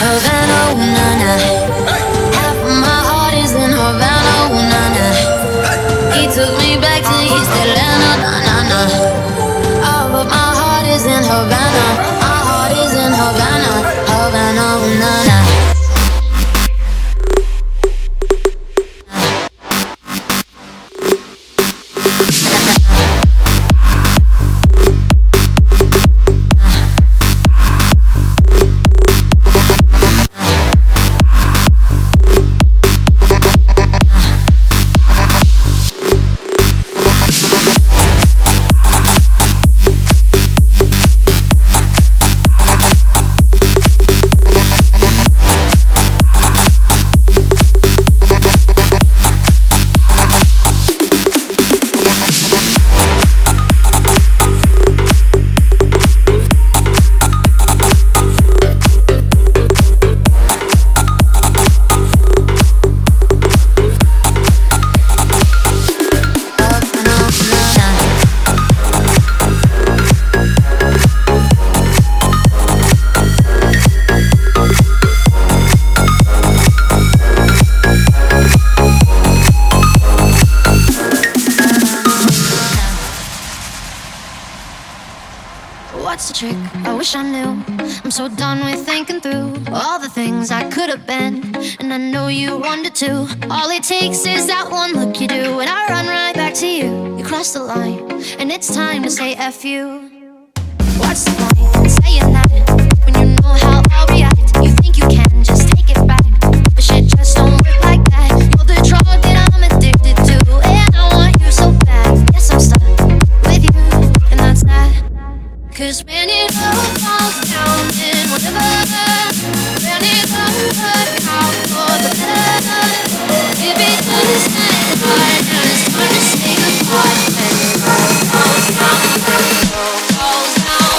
Havana, ooh, na, na. Half of my heart is in Havana, ooh, na, na. He took me back to East Atlanta, na, na, na. Oh, but my heart is in Havana. My heart is in Havana, Havana, ooh, na, na. What's the trick? I wish I knew. I'm so done with thinking through all the things I could have been, and I know you wanted to. All it takes is that one look you do, and I run right back to you. You cross the line, and it's time to say F you. What's the point in saying that when you know how I'll react? You think you can just take it back, but shit just don't work like that. You're the drug that I'm addicted to, and I want you so bad. Yes, I'm stuck with you, and that's that. Cause when it all falls down, then whatever, when it all work out for the better. If it doesn't stand right, then it's time to say goodbye. When it all falls down, when it all falls down.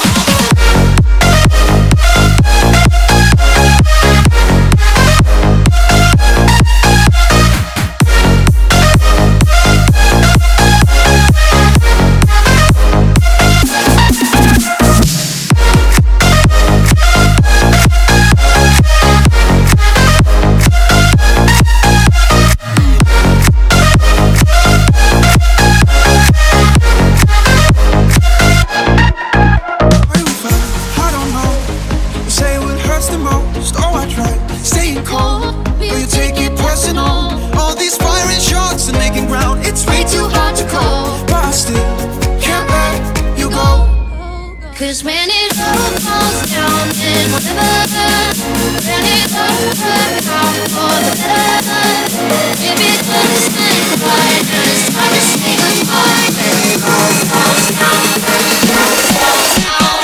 Cause when it all falls down, then whatever, when it all work out for the better. If it doesn't stand right, then it's time to say goodbye. When it all falls down, when it all falls down.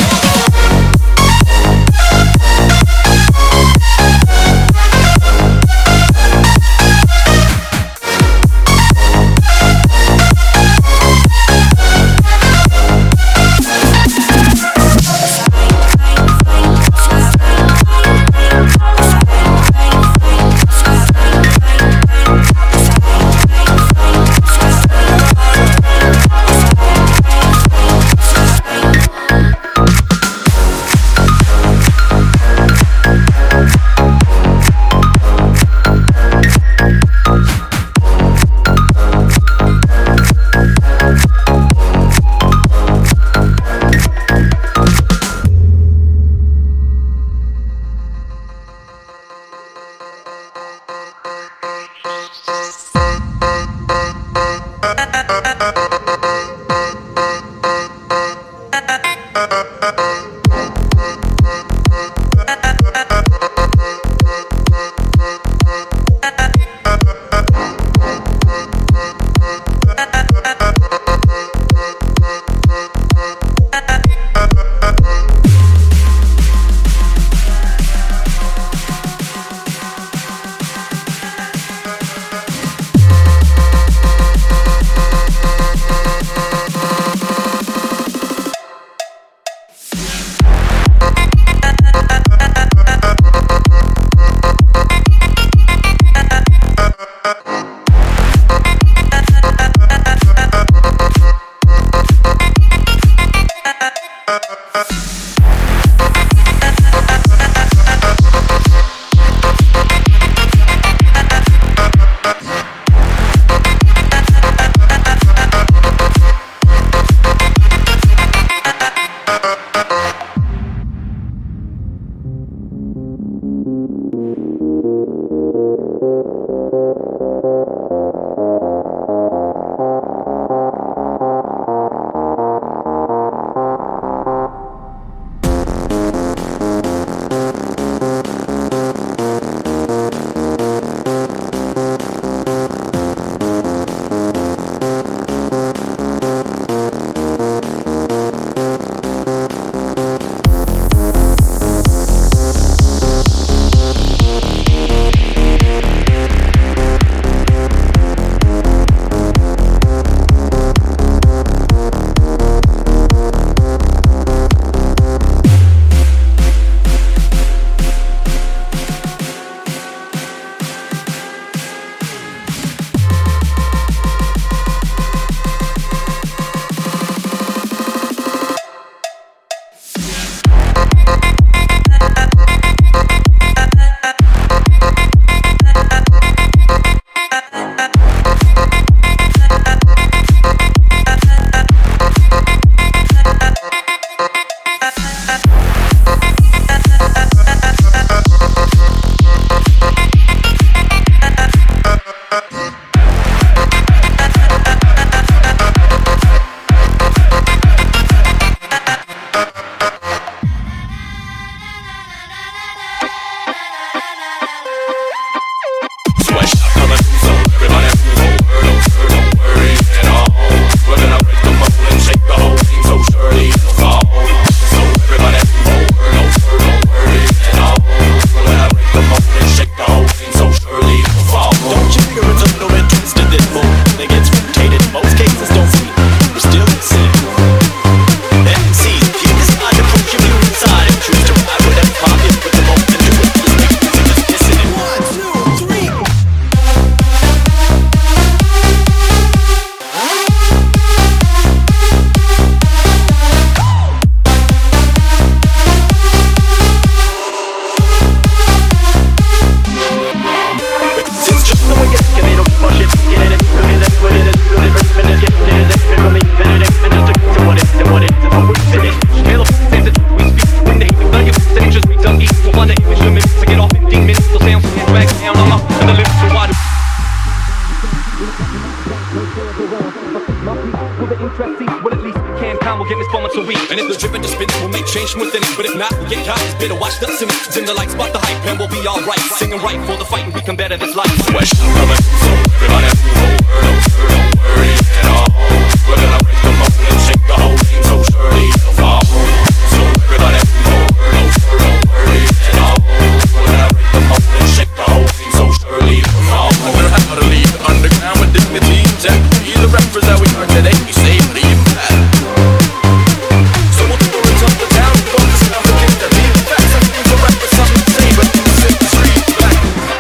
And if the driven to spin it will make change from within it. But if not, we get caught, it's better watch the cynics. Dim the lights, spot the hype, and we'll be alright. Singing right for the fight, and we can better this life. Sweat coming, so everybody move over. Don't worry at all. We're gonna break the mold and shake the whole thing, so surely it'll fall. So everybody move over. Don't worry at all. We're gonna break the mold and shake the whole thing, so surely it'll fall. I learned how to leave the underground with dignity. And be the rappers that we are today. We say leave that. So we'll do it up the town. Don't just have to get that leave facts. I think the rappers something to say, but set the street back.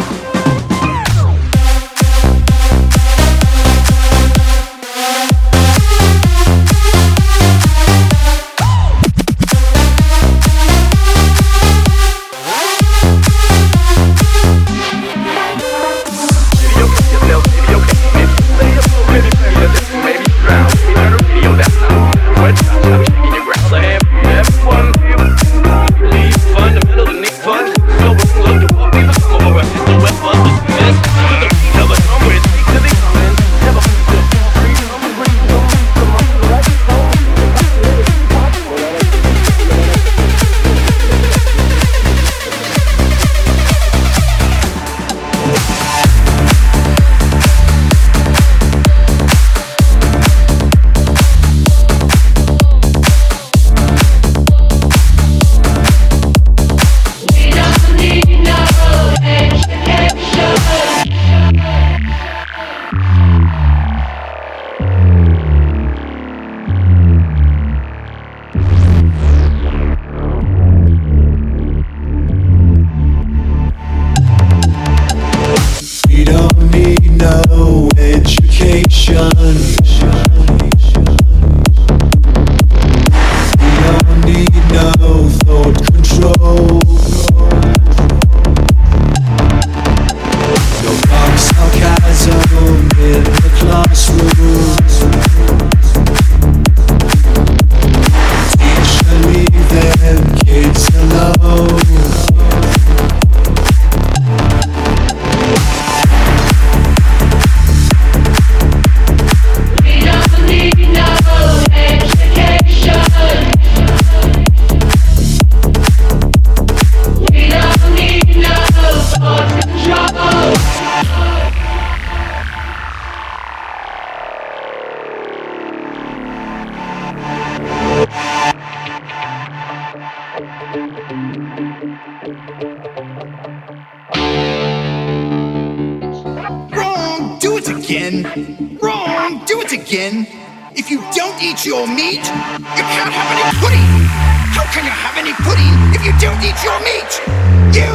If you don't eat your meat, you can't have any pudding. How can you have any pudding if you don't eat your meat? You!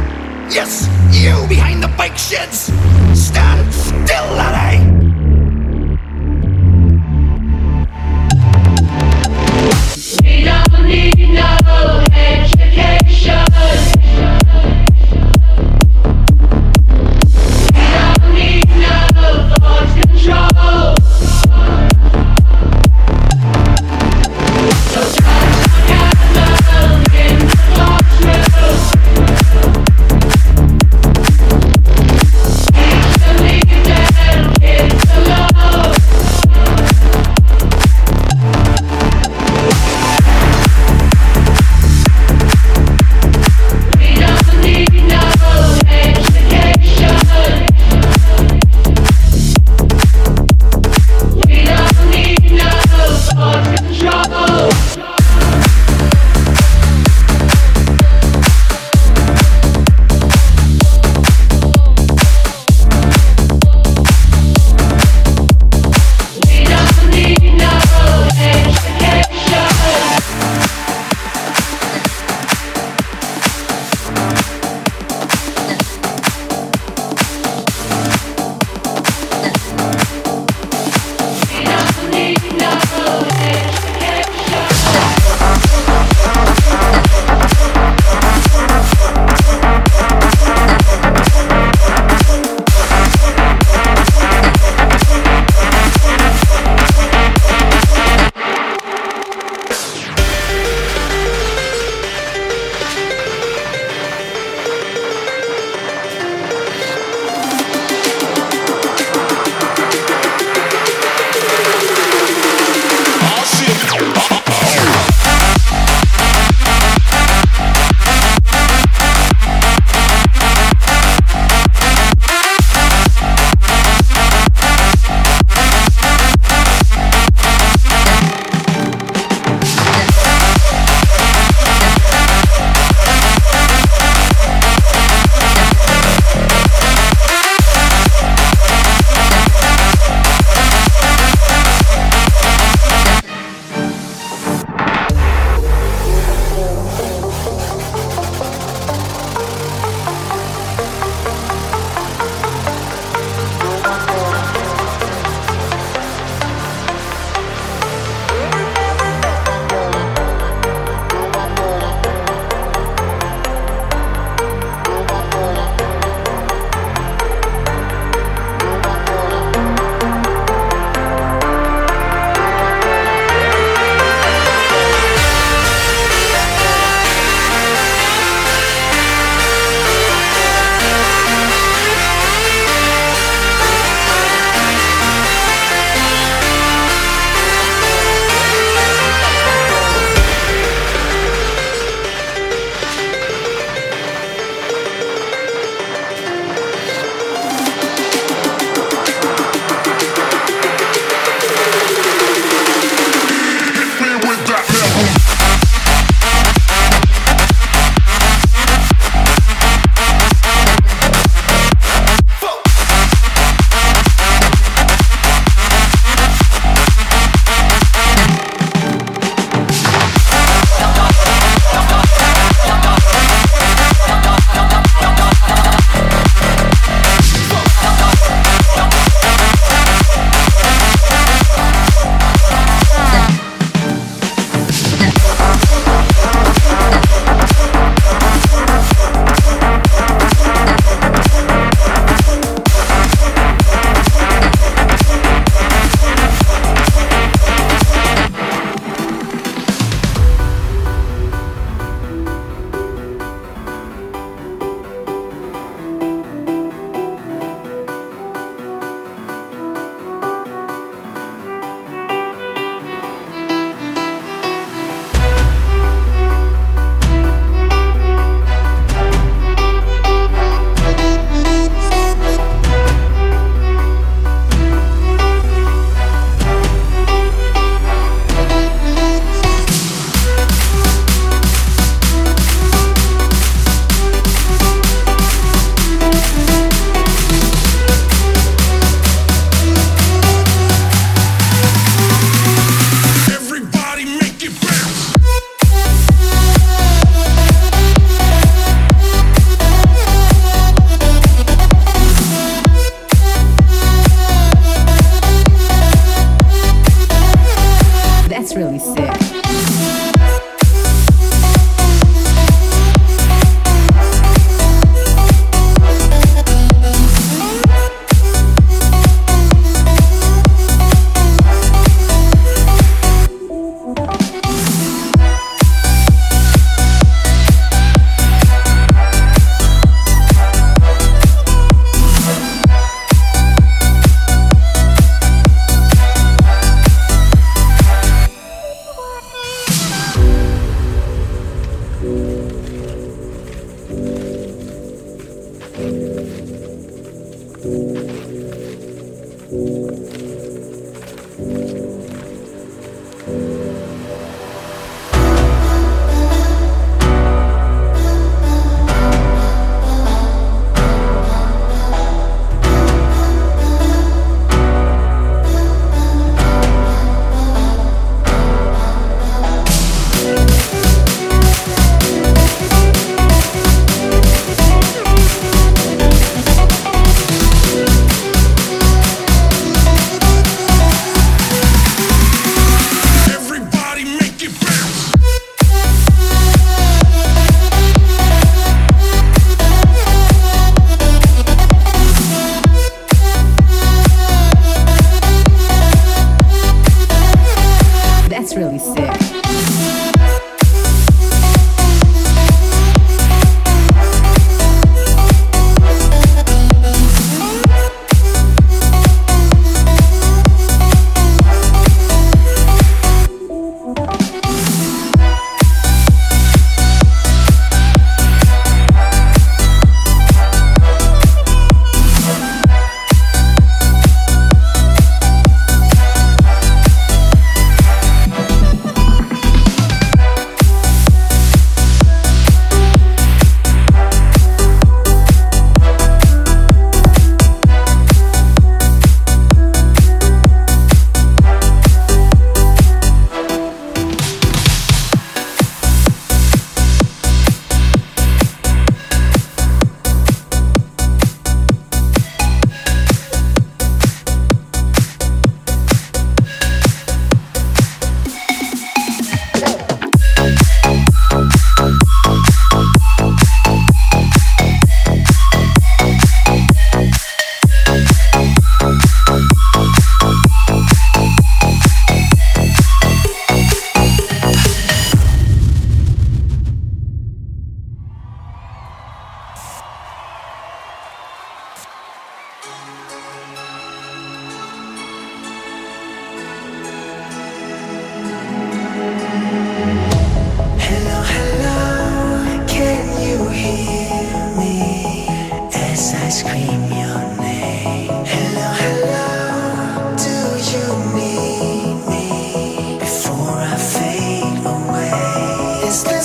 Yes, you behind the bike sheds! Stand still, laddie! We don't need no education. We don't need no thought control. So touch the candle in the classroom. Teach the leader, kids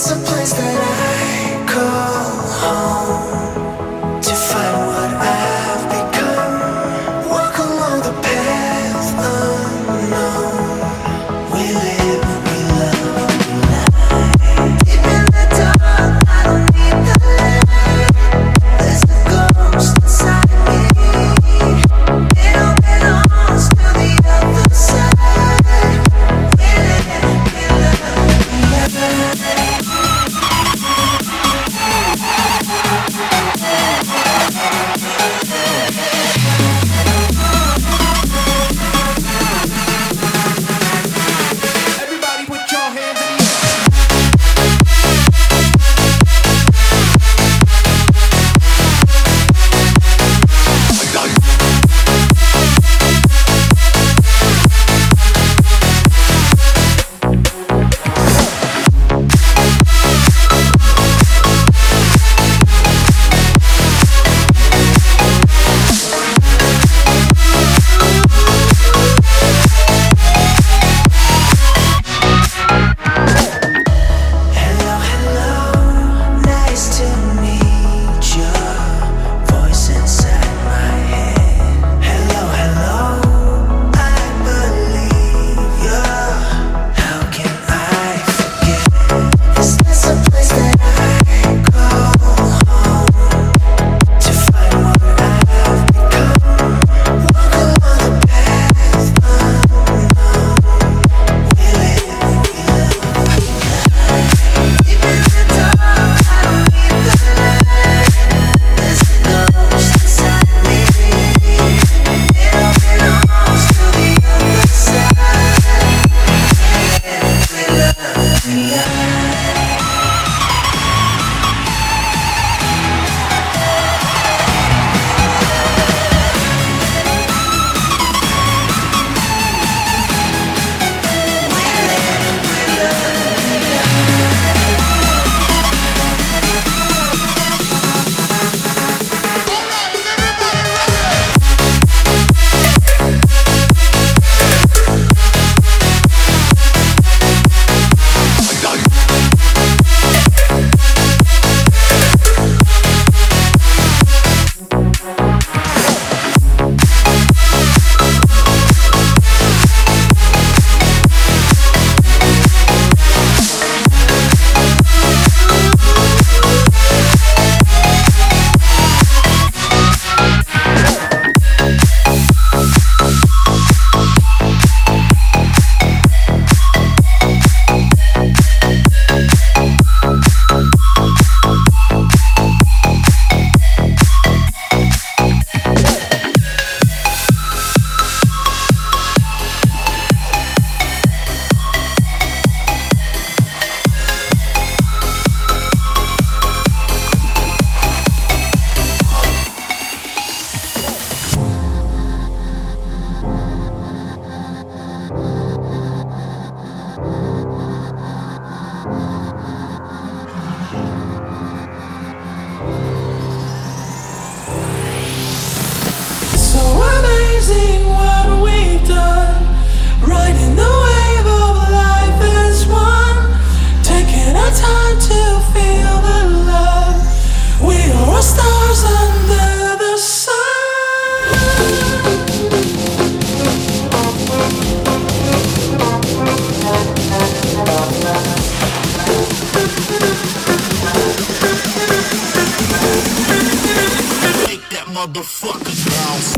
motherfuckers bounce.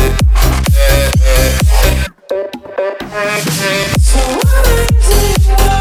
So what is it?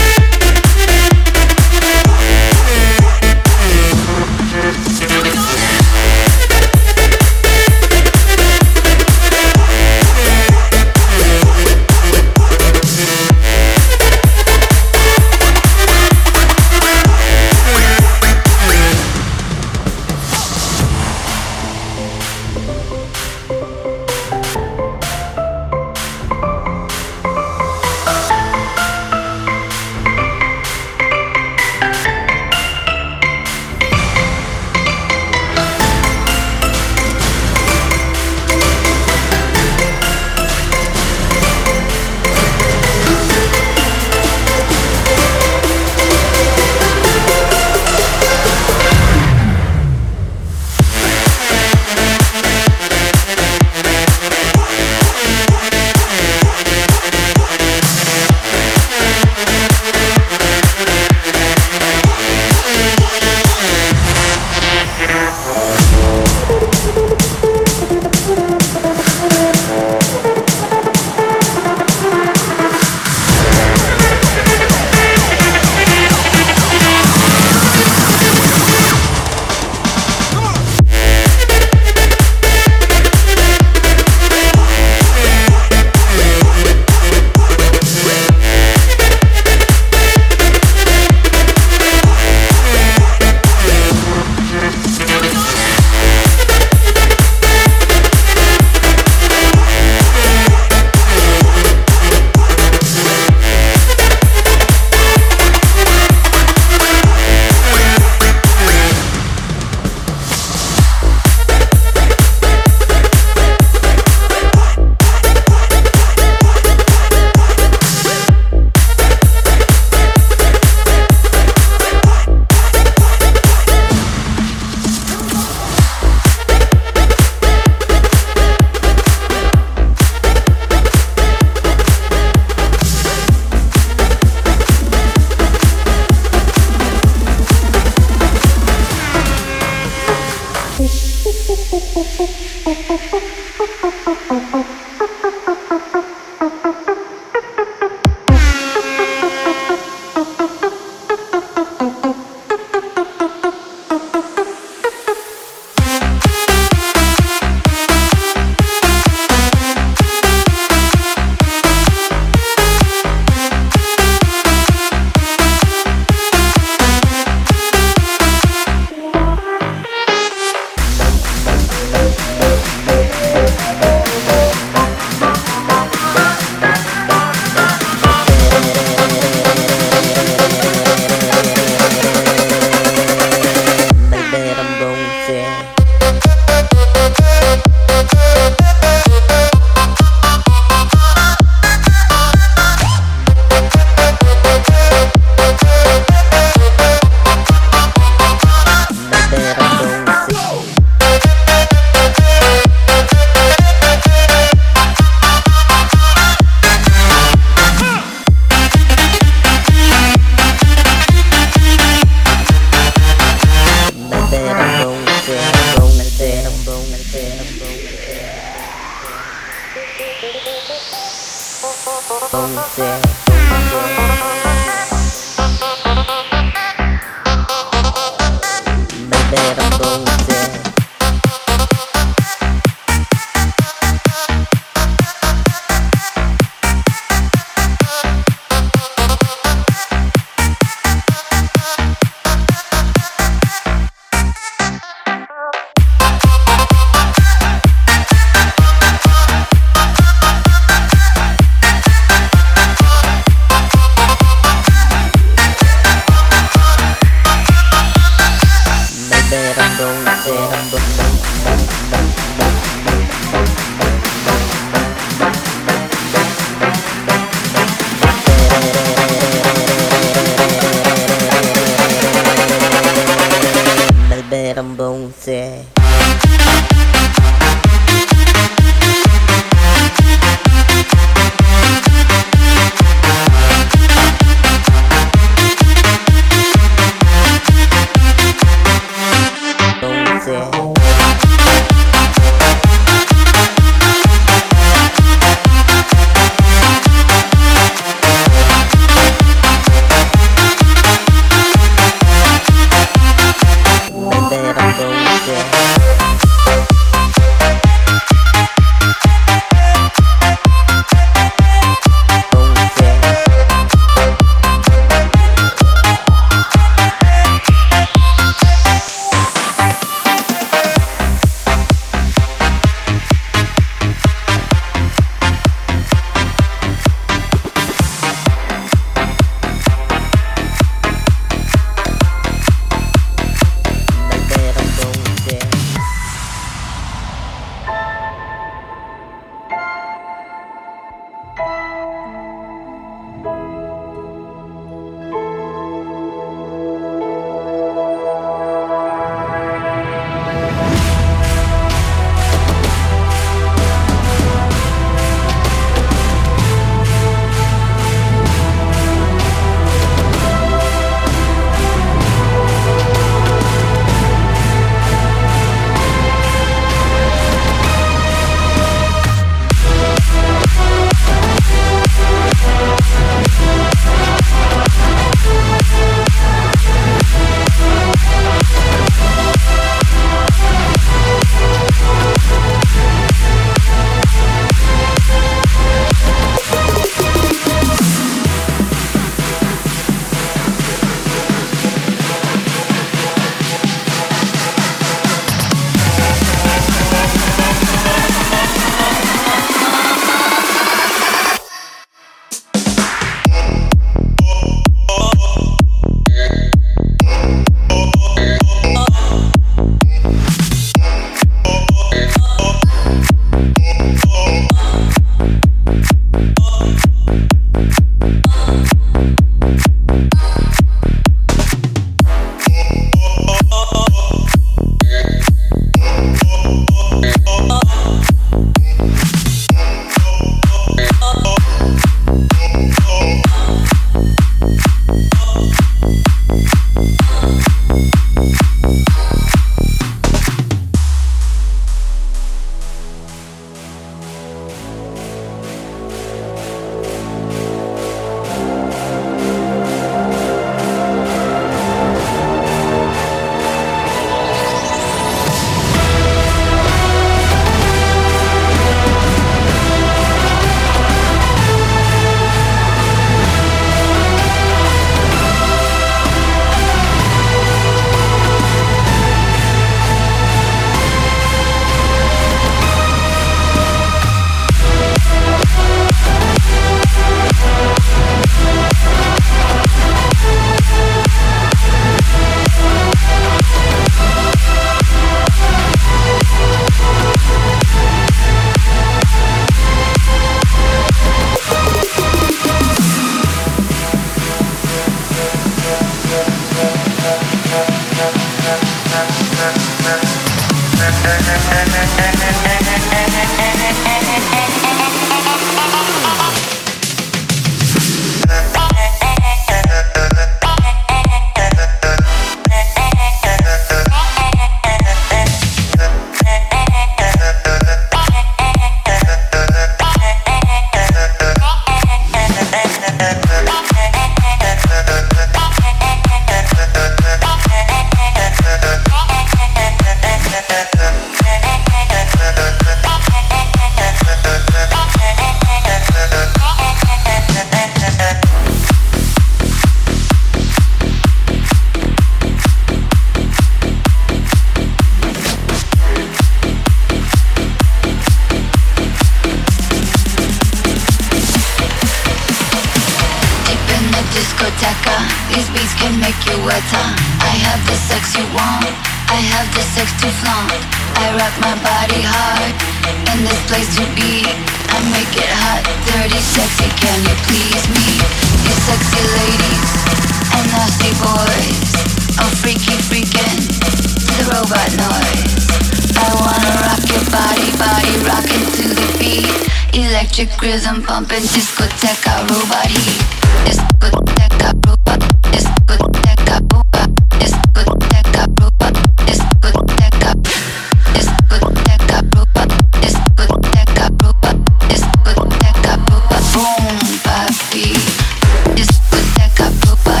discoteca. These beats can make you wetter. I have the sex you want, I have the sex to flaunt. I rock my body hard, in this place to be. I make it hot, dirty, sexy, can you please me? You sexy ladies and nasty boys, oh freaky freakin' to the robot noise. I wanna rock your body, body rockin' to the beat. Electric rhythm pumping, discoteca, robot heat. Discoteca, robot, discoteca, robot, discoteca, robot, discoteca, discoteca, robot, discoteca, robot, discoteca, robot, boom, papi. Discoteca, robot,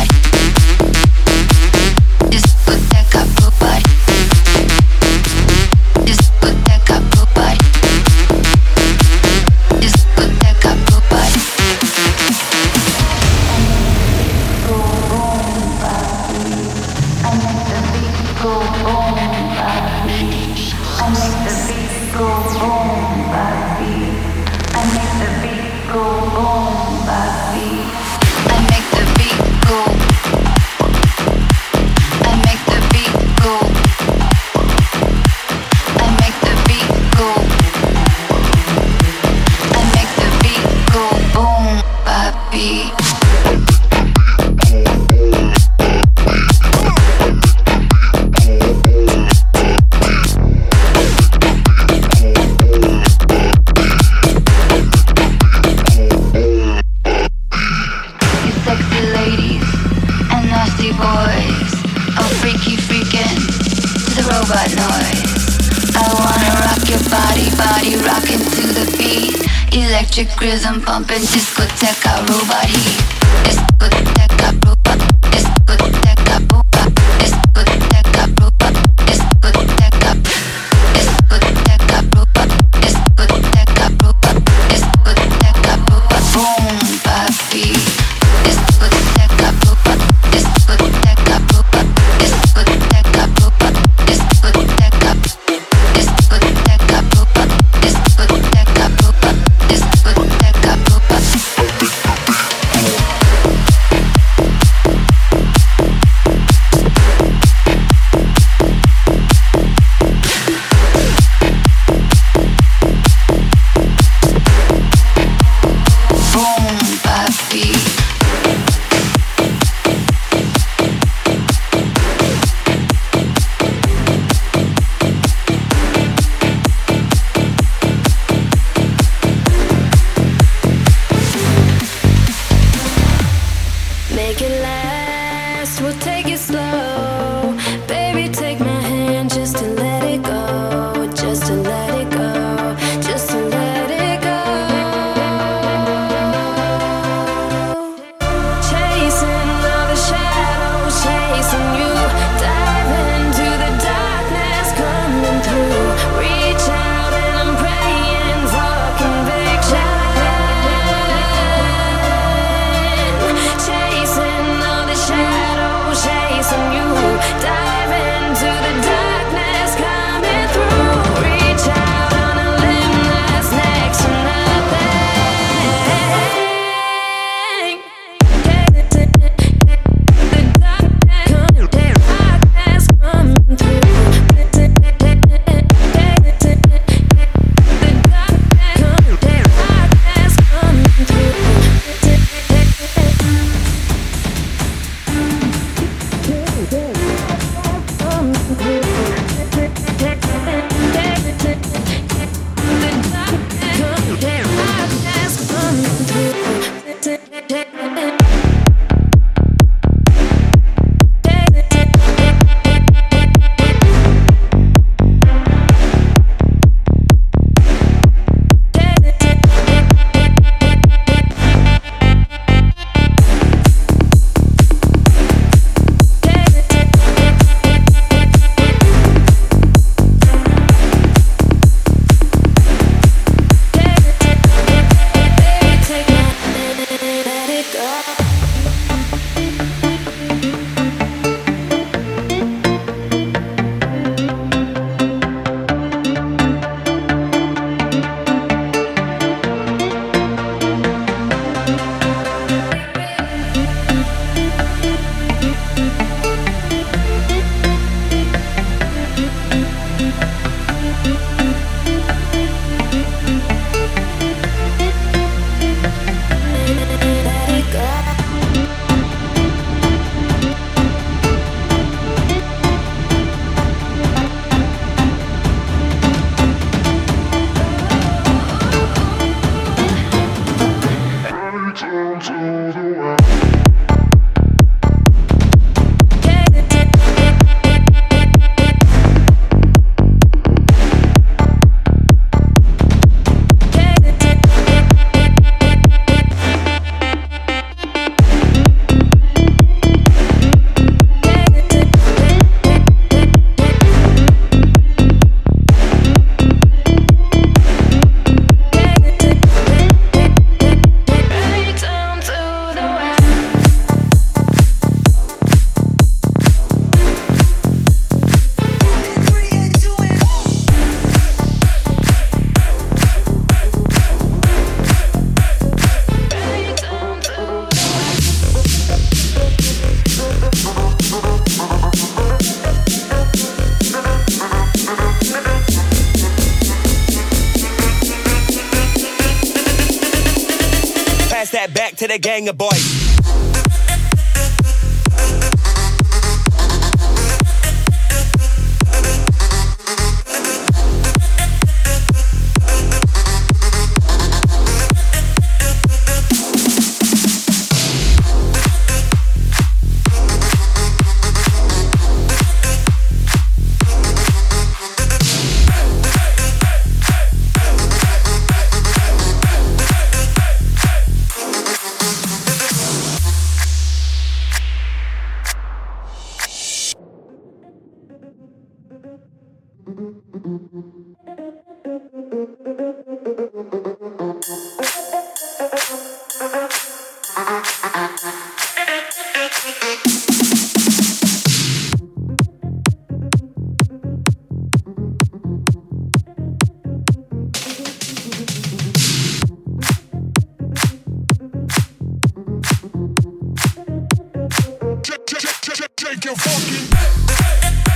discoteca, robot, discoteca, robot, discoteca, robot. Electric rhythm pumping, discoteca, robot heat. Discoteca, robot, discoteca, robot, discoteca, robot, discoteca, discoteca, robot, discoteca, robot, discoteca, robot, boom, papi. Discoteca, robot, discoteca, robot, discoteca, robot, discoteca, discoteca, robot, discoteca, robot. Discoteca, robot. Boom, papi. Make it last, we'll take it slow. Baby, take my hand just to let it go. Just to let it go. Just to let it go. Chasing all the shadows, chasing you. Dive into the darkness coming through. Reach out and I'm praying for conviction. Chasing all the shadows, chasing you. Die. to the gang of boys. Take your fucking